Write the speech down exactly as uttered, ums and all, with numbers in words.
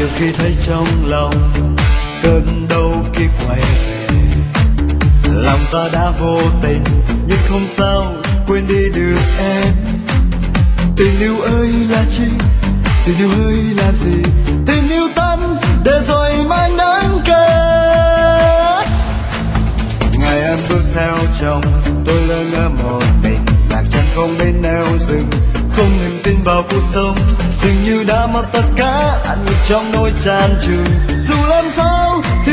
nhiều khi thấy trong lòng cơn đau kia quay về, lòng ta đã vô tình nhưng không sao quên đi được em. Tình yêu ơi là chi, tình yêu ơi là gì, tình yêu tan để rồi mai nắng kết. Ngày em bước theo chồng tôi lơ ngơ một mình, lạc chân không bên neo rừng, không niềm tin vào cuộc sống, dường như đã mất tất cả ăn nhịp trong nỗi chan chừng. Dù làm sao thì